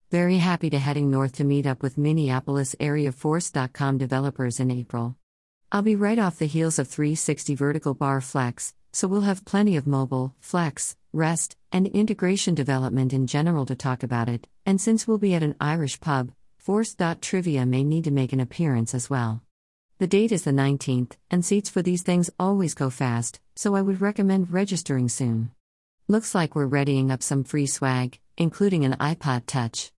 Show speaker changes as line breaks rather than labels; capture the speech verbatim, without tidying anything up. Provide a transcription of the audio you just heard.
Very happy to heading north to meet up with Minneapolis area Force dot com developers in April. I'll be right off the heels of three sixty Vertical Bar Flex, so we'll have plenty of mobile, flex, rest, and integration development in general to talk about it, and since we'll be at an Irish pub, Force.Trivia may need to make an appearance as well. The date is the nineteenth, and seats for these things always go fast, so I would recommend registering soon. Looks like we're readying up some free swag, including an iPod Touch.